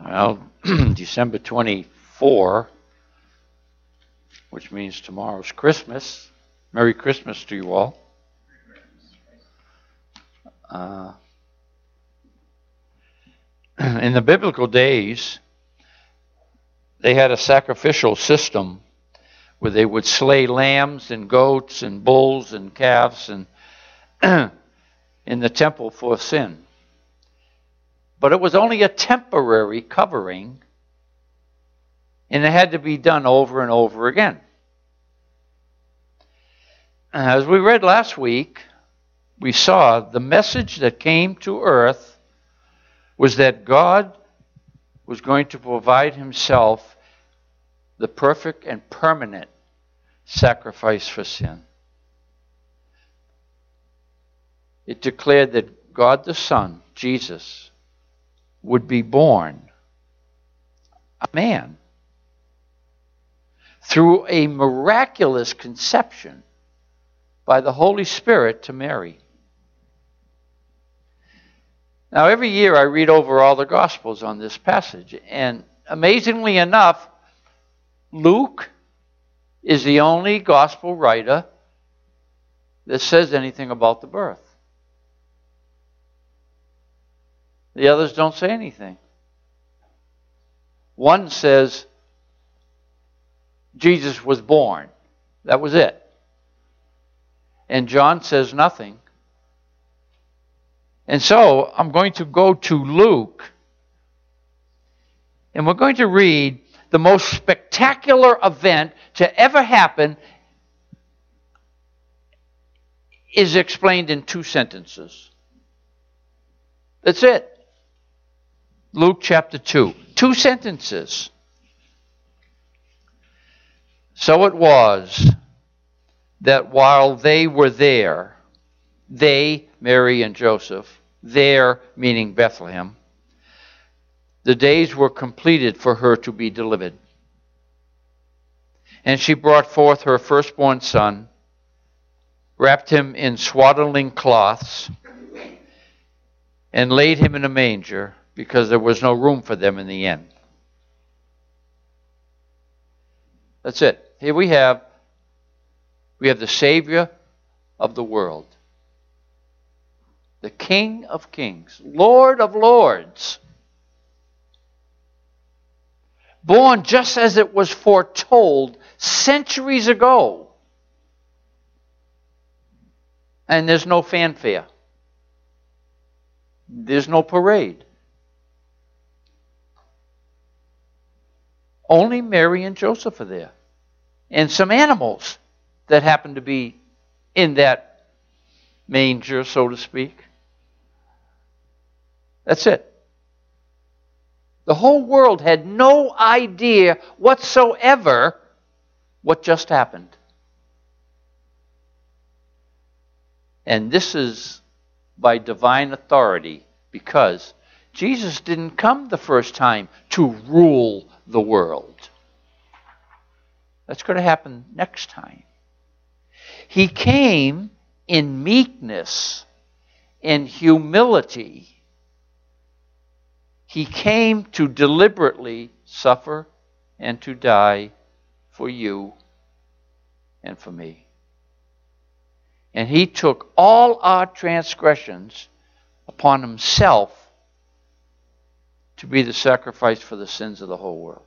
Well, December 24, which means tomorrow's Christmas. Merry Christmas to you all. In the biblical days, they had a sacrificial system where they would slay lambs and goats and bulls and calves and in the temple for sin. But it was only a temporary covering, and it had to be done over and over again. As we read last week, we saw the message that came to earth was that God was going to provide himself the perfect and permanent sacrifice for sin. It declared that God the Son, Jesus, would be born a man through a miraculous conception by the Holy Spirit to Mary. Now, every year I read over all the Gospels on this passage, and amazingly enough, Luke is the only Gospel writer that says anything about the birth. The others don't say anything. One says Jesus was born. That was it. And John says nothing. And so I'm going to go to Luke, and we're going to read the most spectacular event to ever happen is explained in 2 sentences. That's it. Luke chapter 2. 2 sentences. So it was that while they were there, they, Mary and Joseph, there meaning Bethlehem, the days were completed for her to be delivered. And she brought forth her firstborn son, wrapped him in swaddling cloths, and laid him in a manger, because there was no room for them in the inn. That's it. Here we have the Savior of the world, the King of kings, Lord of lords, born just as it was foretold centuries ago. And there's no fanfare. There's no parade. Only Mary and Joseph are there. And some animals that happen to be in that manger, so to speak. That's it. The whole world had no idea whatsoever what just happened. And this is by divine authority, because Jesus didn't come the first time to rule the world. That's going to happen next time. He came in meekness, in humility. He came to deliberately suffer and to die for you and for me. And he took all our transgressions upon himself to be the sacrifice for the sins of the whole world.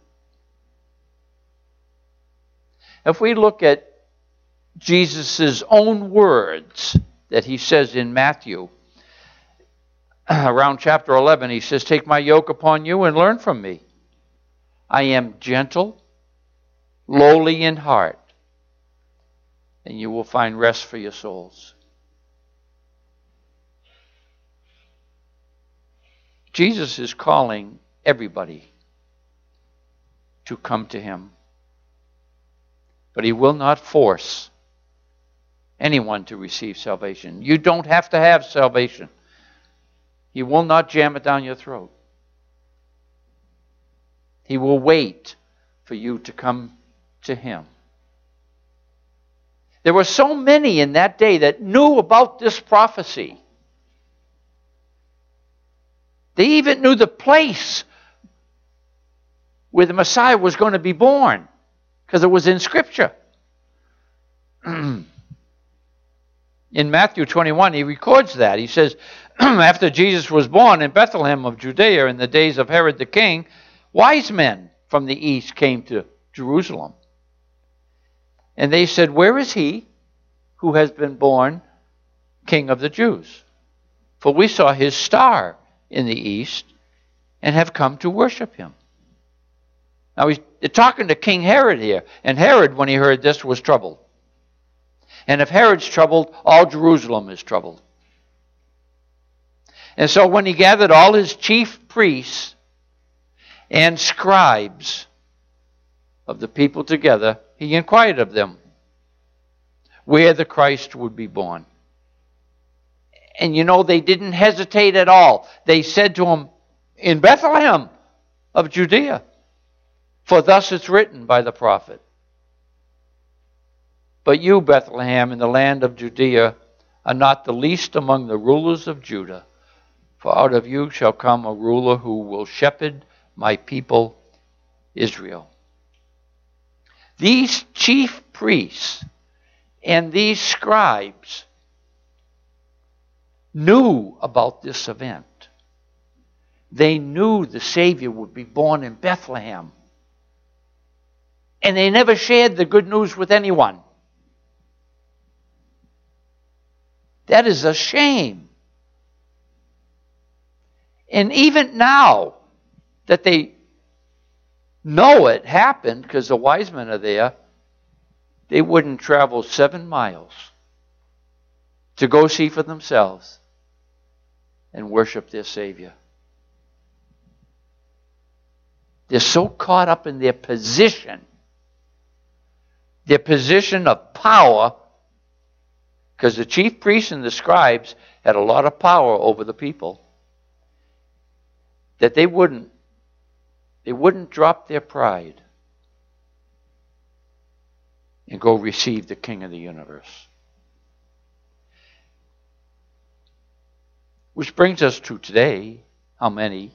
If we look at Jesus' own words that he says in Matthew, around chapter 11, he says, "Take my yoke upon you and learn from me. I am gentle, lowly in heart, and you will find rest for your souls." Jesus is calling everybody to come to him. But he will not force anyone to receive salvation. You don't have to have salvation. He will not jam it down your throat. He will wait for you to come to him. There were so many in that day that knew about this prophecy. They even knew the place where the Messiah was going to be born, because it was in Scripture. In Matthew 21, he records that. He says, after Jesus was born in Bethlehem of Judea in the days of Herod the king, wise men from the east came to Jerusalem. And they said, where is he who has been born King of the Jews? For we saw his star in the east and have come to worship him. Now he's talking to King Herod here. And Herod, when he heard this, was troubled. And if Herod's troubled, all Jerusalem is troubled. And so when he gathered all his chief priests and scribes of the people together, he inquired of them where the Christ would be born. And you know, they didn't hesitate at all. They said to him, in Bethlehem of Judea, for thus it's written by the prophet. But you, Bethlehem, in the land of Judea, are not the least among the rulers of Judah. For out of you shall come a ruler who will shepherd my people Israel. These chief priests and these scribes knew about this event. They knew the Savior would be born in Bethlehem. And they never shared the good news with anyone. That is a shame. And even now that they know it happened, because the wise men are there, they wouldn't travel 7 miles to go see for themselves and worship their Savior. They're so caught up in their position of power, because the chief priests and the scribes had a lot of power over the people, that they wouldn't drop their pride and go receive the King of the universe. Which brings us to today. How many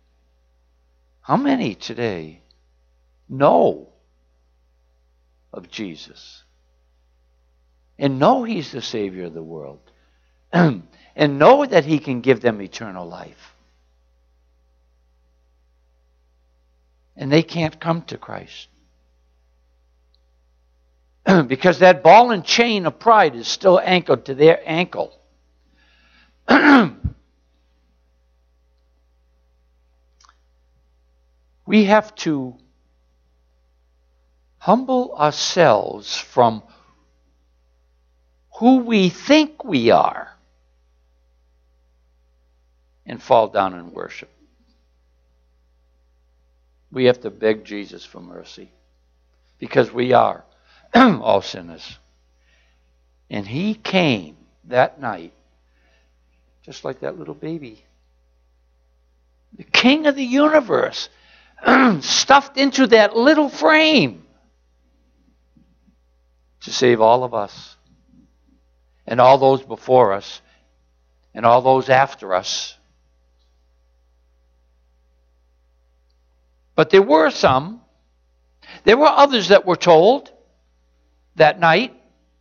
today know of Jesus and know he's the Savior of the world and know that he can give them eternal life? And they can't come to Christ. Because that ball and chain of pride is still anchored to their ankle. We have to humble ourselves from who we think we are and fall down and worship. We have to beg Jesus for mercy, because we are all sinners. And he came that night, just like that little baby. The King of the universe, stuffed into that little frame to save all of us and all those before us and all those after us. But there were others that were told that night,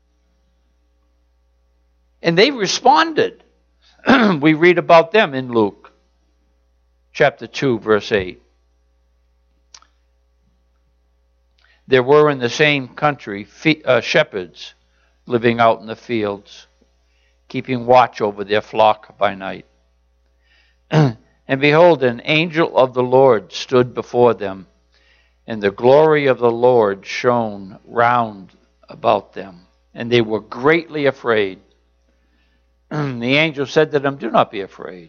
and they responded. We read about them in Luke chapter 2, verse 8. There were in the same country shepherds living out in the fields, keeping watch over their flock by night. And behold, an angel of the Lord stood before them, and the glory of the Lord shone round about them, and they were greatly afraid. The angel said to them, "Do not be afraid.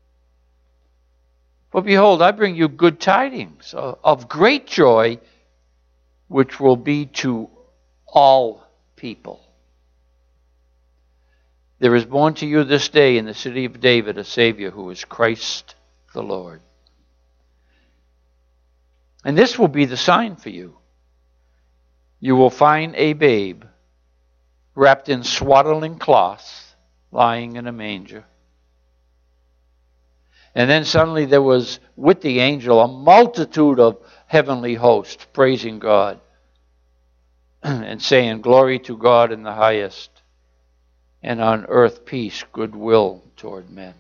For behold, I bring you good tidings of great joy, which will be to all people. There is born to you this day in the city of David a Savior, who is Christ the Lord. And this will be the sign for you. You will find a babe wrapped in swaddling cloths, lying in a manger." And then suddenly there was with the angel a multitude heavenly host praising God and saying, "Glory to God in the highest, and on earth peace, goodwill toward men."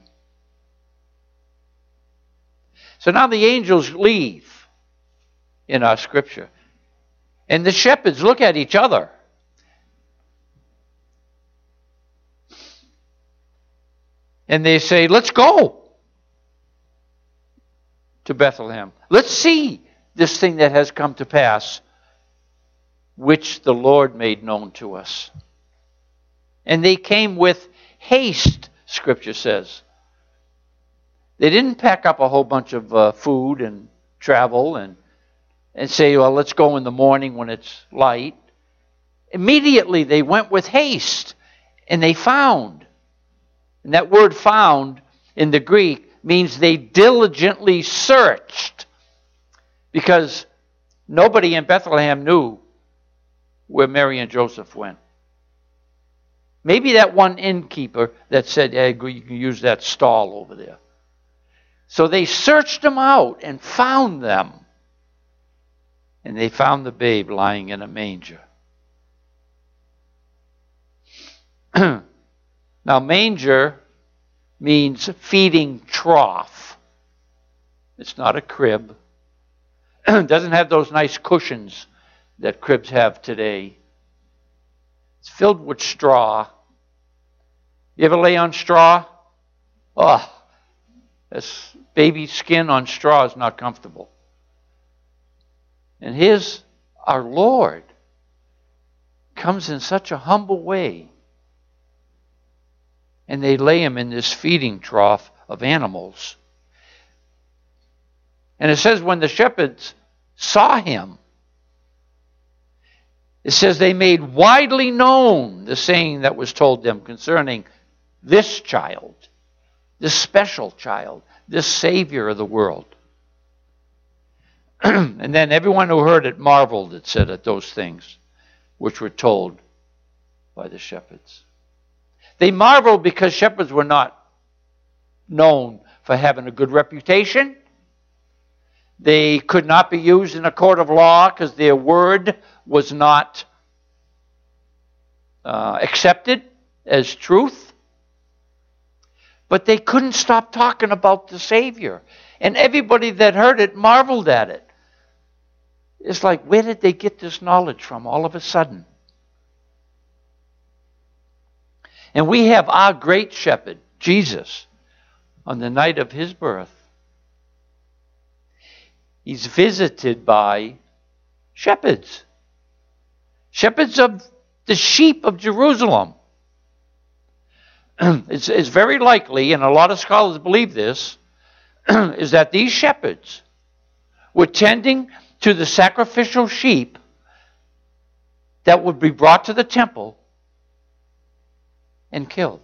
So now the angels leave in our scripture. And the shepherds look at each other. And they say, "Let's go to Bethlehem. Let's see this thing that has come to pass, which the Lord made known to us." And they came with haste, Scripture says. They didn't pack up a whole bunch of food and travel and say, "Well, let's go in the morning when it's light." Immediately they went with haste, and they found. And that word "found" in the Greek means they diligently searched, because nobody in Bethlehem knew where Mary and Joseph went. Maybe that one innkeeper that said, "Hey, you can use that stall over there." So they searched them out and found them. And they found the babe lying in a manger. Now, manger means feeding trough. It's not a crib. It doesn't have those nice cushions that cribs have today. It's filled with straw. You ever lay on straw? Oh, this baby skin on straw is not comfortable. And here's our Lord comes in such a humble way. And they lay him in this feeding trough of animals. And it says when the shepherds saw him, it says they made widely known the saying that was told them concerning this child, this special child, this Savior of the world. And then everyone who heard it marveled, it said, at those things which were told by the shepherds. They marveled because shepherds were not known for having a good reputation. They could not be used in a court of law because their word was not accepted as truth. But they couldn't stop talking about the Savior. And everybody that heard it marveled at it. It's like, where did they get this knowledge from all of a sudden? And we have our great shepherd, Jesus, on the night of his birth. He's visited by shepherds. Shepherds of the sheep of Jerusalem. It's very likely, and a lot of scholars believe this, is that these shepherds were tending to the sacrificial sheep that would be brought to the temple and killed.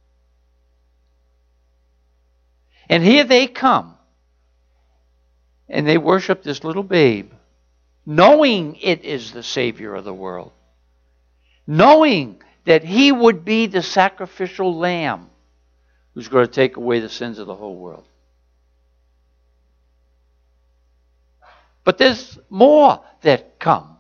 And here they come, and they worship this little babe, knowing it is the Savior of the world, knowing that he would be the sacrificial lamb who's going to take away the sins of the whole world. But there's more that come.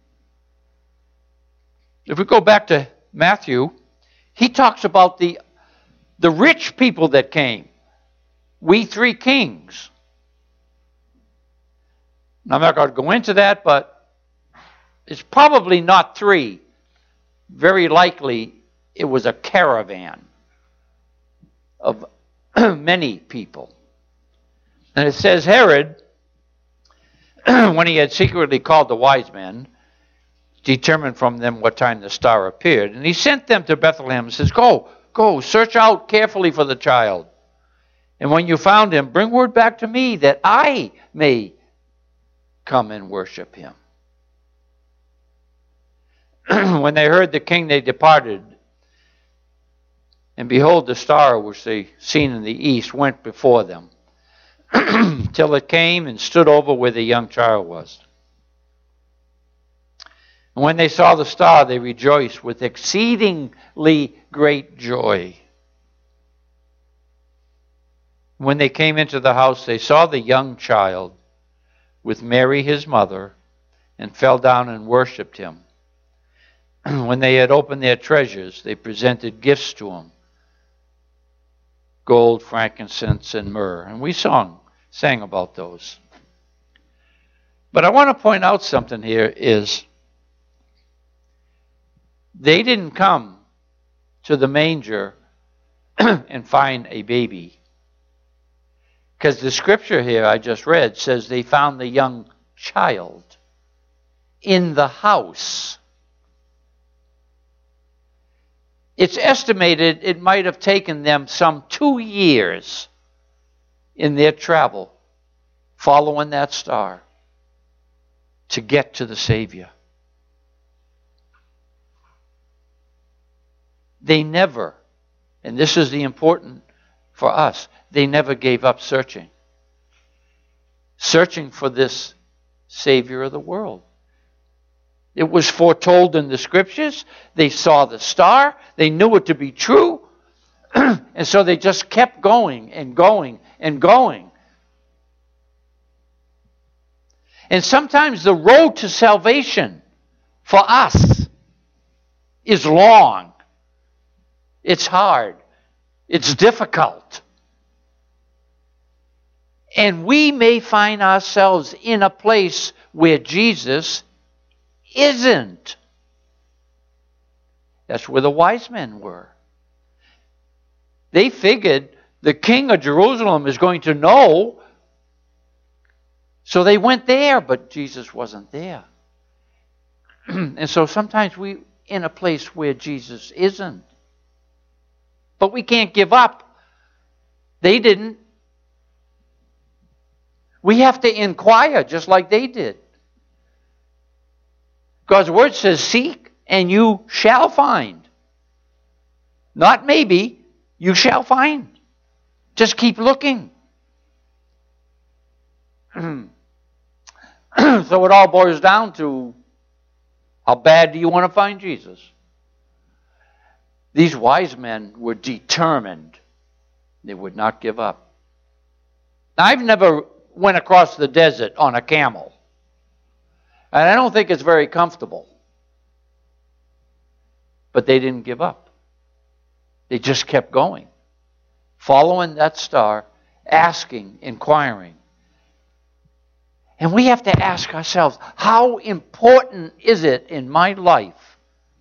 If we go back to Matthew, he talks about the rich people that came. We three kings. I'm not going to go into that, but it's probably not three. Very likely it was a caravan of many people. And it says Herod, when he had secretly called the wise men, determined from them what time the star appeared, and he sent them to Bethlehem and says, Go, search out carefully for the child. And when you found him, bring word back to me that I may come and worship him. When they heard the king, they departed. And behold, the star which they seen in the east went before them, till it came and stood over where the young child was. And when they saw the star, they rejoiced with exceedingly great joy. When they came into the house, they saw the young child with Mary his mother and fell down and worshipped him. When they had opened their treasures, they presented gifts to him: gold, frankincense, and myrrh. And we sang about those. But I want to point out something here is they didn't come to the manger and find a baby. Because the scripture here I just read says they found the young child in the house. It's estimated it might have taken them some 2 years in their travel following that star to get to the Savior. They never, and this is the important for us, they never gave up searching for this Savior of the world. It was foretold in the scriptures. They saw the star. They knew it to be true. And so they just kept going and going and going. And sometimes the road to salvation for us is long. It's hard. It's difficult. And we may find ourselves in a place where Jesus isn't. That's where the wise men were. They figured the king of Jerusalem is going to know. So they went there, but Jesus wasn't there. And so sometimes we're in a place where Jesus isn't. But we can't give up. They didn't. We have to inquire just like they did. God's word says, seek and you shall find. Not maybe, you shall find. Just keep looking. So it all boils down to, how bad do you want to find Jesus? These wise men were determined. They would not give up. Now, I've never went across the desert on a camel. And I don't think it's very comfortable. But they didn't give up. They just kept going. Following that star, asking, inquiring. And we have to ask ourselves, how important is it in my life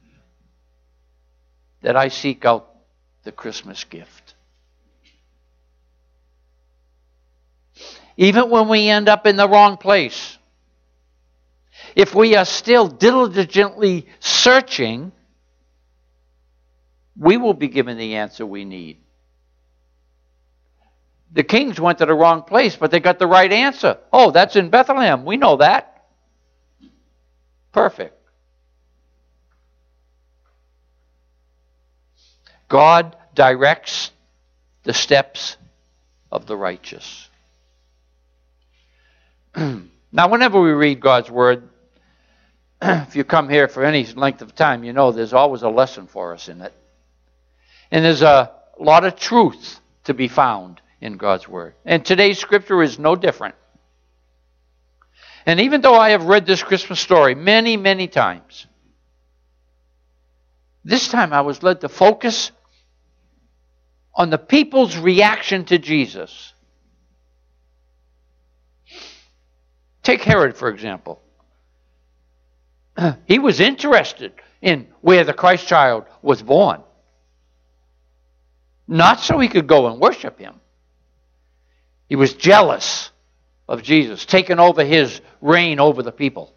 that I seek out the Christmas gift? Even when we end up in the wrong place, if we are still diligently searching, we will be given the answer we need. The kings went to the wrong place, but they got the right answer. Oh, that's in Bethlehem. We know that. Perfect. God directs the steps of the righteous. Now, whenever we read God's Word, if you come here for any length of time, you know there's always a lesson for us in it. And there's a lot of truth to be found in God's Word. And today's scripture is no different. And even though I have read this Christmas story many, many times, this time I was led to focus on the people's reaction to Jesus. Take Herod, for example. He was interested in where the Christ child was born. Not so he could go and worship him. He was jealous of Jesus, taking over his reign over the people.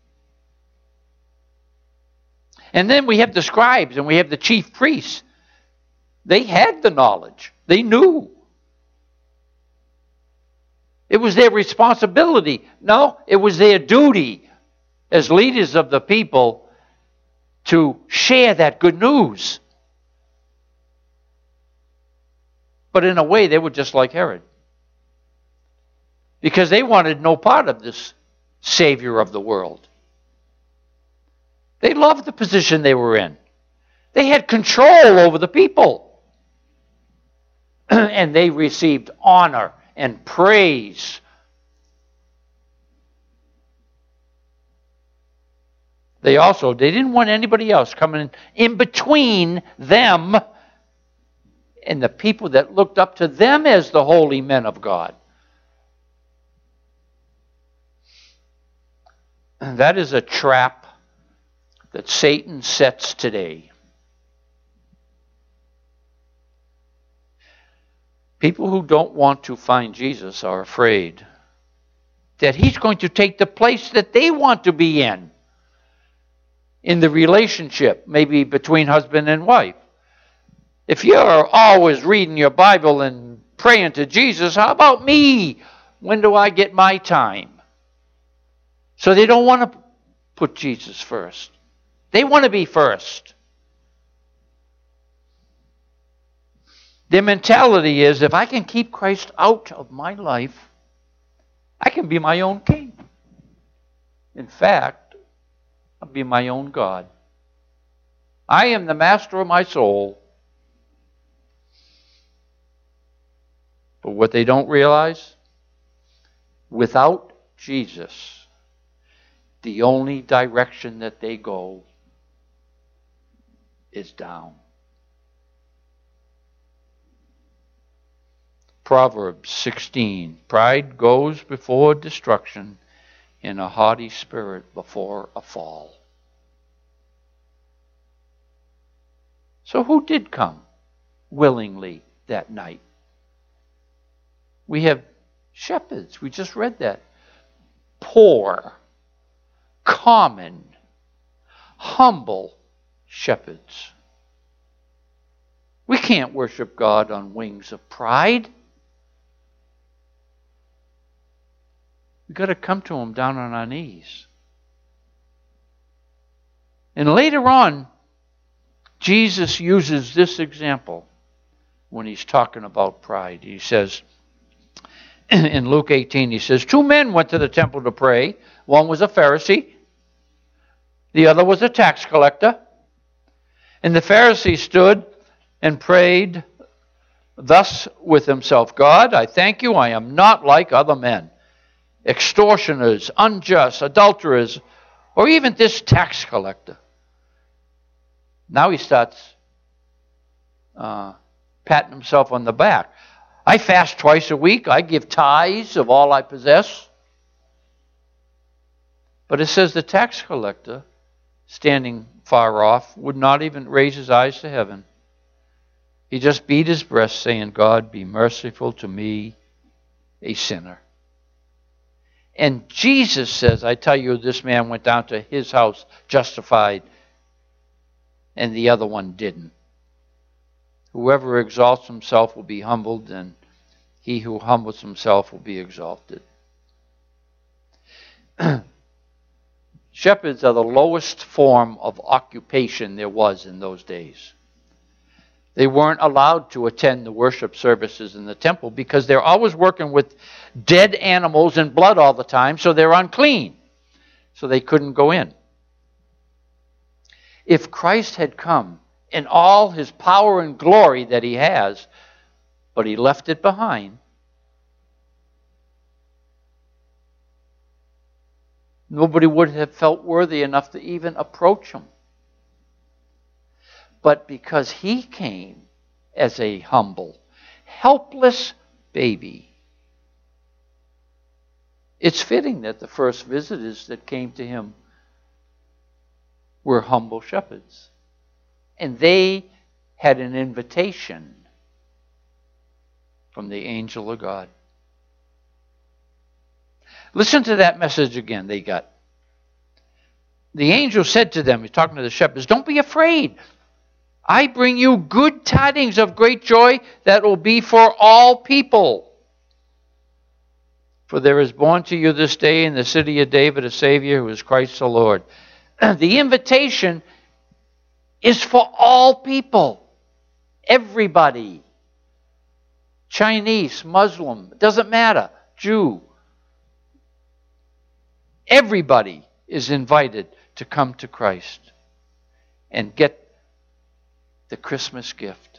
And then we have the scribes and we have the chief priests. They had the knowledge. They knew. It was their responsibility. No, it was their duty as leaders of the people to share that good news. But in a way, they were just like Herod. Because they wanted no part of this Savior of the world. They loved the position they were in. They had control over the people. And they received honor and praise They didn't want anybody else coming in between them and the people that looked up to them as the holy men of God. And that is a trap that Satan sets today. People who don't want to find Jesus are afraid that he's going to take the place that they want to be in the relationship, maybe between husband and wife. If you're always reading your Bible and praying to Jesus, how about me? When do I get my time? So they don't want to put Jesus first. They want to be first. Their mentality is, if I can keep Christ out of my life, I can be my own king. In fact, I'll be my own God. I am the master of my soul. But what they don't realize, without Jesus, the only direction that they go is down. Proverbs 16, pride goes before destruction, and a haughty spirit before a fall. So who did come willingly that night? We have shepherds. We just read that. Poor, common, humble shepherds. We can't worship God on wings of pride. We've got to come to him down on our knees. And later on, Jesus uses this example when he's talking about pride. He says, in Luke 18, he says, 2 men went to the temple to pray. One was a Pharisee. The other was a tax collector. And the Pharisee stood and prayed thus with himself, God, I thank you, I am not like other men, extortioners, unjust, adulterers, or even this tax collector. Now he starts patting himself on the back. I fast twice a week. I give tithes of all I possess. But it says the tax collector, standing far off, would not even raise his eyes to heaven. He just beat his breast, saying, God, be merciful to me, a sinner. And Jesus says, I tell you, this man went down to his house justified, and the other one didn't. Whoever exalts himself will be humbled, and he who humbles himself will be exalted. Shepherds are the lowest form of occupation there was in those days. They weren't allowed to attend the worship services in the temple because they're always working with dead animals and blood all the time, so they're unclean. So they couldn't go in. If Christ had come in all his power and glory that he has, but he left it behind, nobody would have felt worthy enough to even approach him. But because he came as a humble, helpless baby, it's fitting that the first visitors that came to him were humble shepherds. And they had an invitation from the angel of God. Listen to that message again they got. The angel said to them, he's talking to the shepherds, don't be afraid. I bring you good tidings of great joy that will be for all people. For there is born to you this day in the city of David a Savior who is Christ the Lord. The invitation is for all people. Everybody. Chinese, Muslim, it doesn't matter. Jew. Everybody is invited to come to Christ and get the Christmas gift.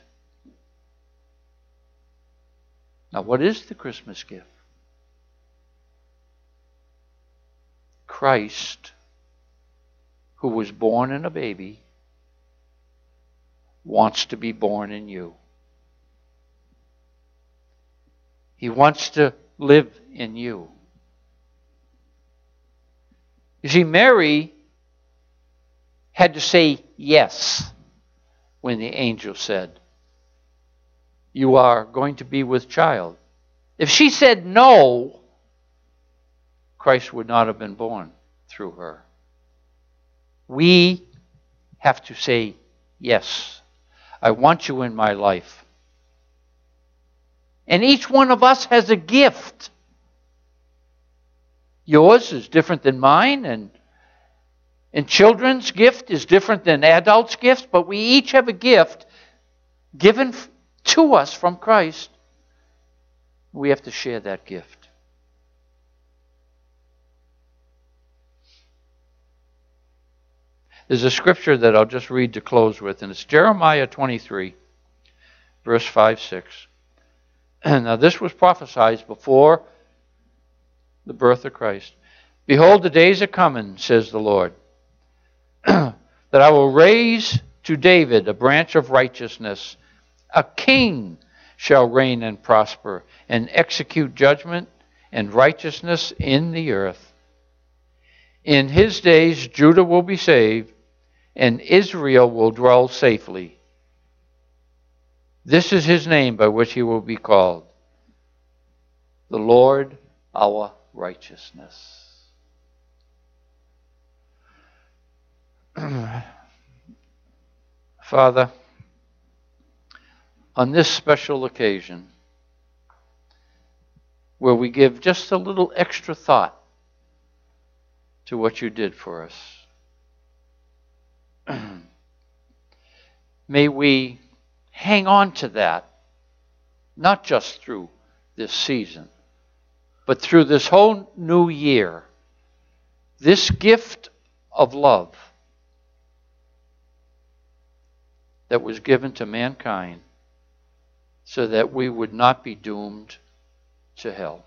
Now, what is the Christmas gift? Christ who was born in a baby wants to be born in you. He wants to live in you. You see, Mary had to say yes when the angel said, "You are going to be with child." If she said no, Christ would not have been born through her. We have to say yes. I want you in my life. And each one of us has a gift. Yours is different than mine, and children's gift is different than adults' gift, but we each have a gift given to us from Christ. We have to share that gift. There's a scripture that I'll just read to close with, and it's Jeremiah 23, verse 5, 6. Now this was prophesied before the birth of Christ. "Behold, the days are coming, says the Lord, that I will raise to David a branch of righteousness. A king shall reign and prosper, and execute judgment and righteousness in the earth. In his days Judah will be saved, and Israel will dwell safely. This is his name by which he will be called, the Lord our righteousness." Father, on this special occasion, where we give just a little extra thought to what you did for us, may we hang on to that, not just through this season, but through this whole new year, this gift of love that was given to mankind so that we would not be doomed to hell.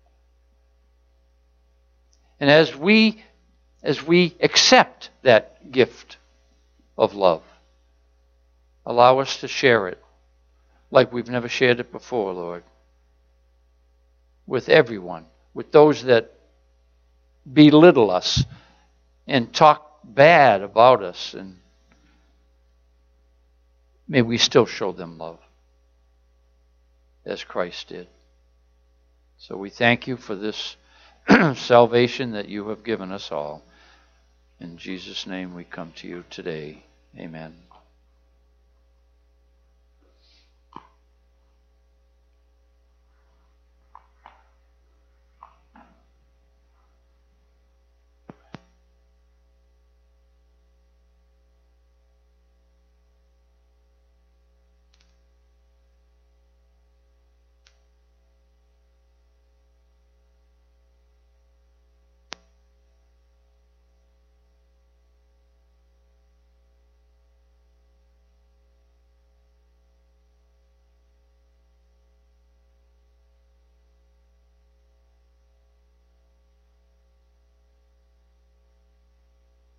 And as we accept that gift of love, allow us to share it like we've never shared it before, Lord, with everyone, with those that belittle us and talk bad about us, and may we still show them love as Christ did. So we thank you for this salvation that you have given us all. In Jesus' name we come to you today. Amen.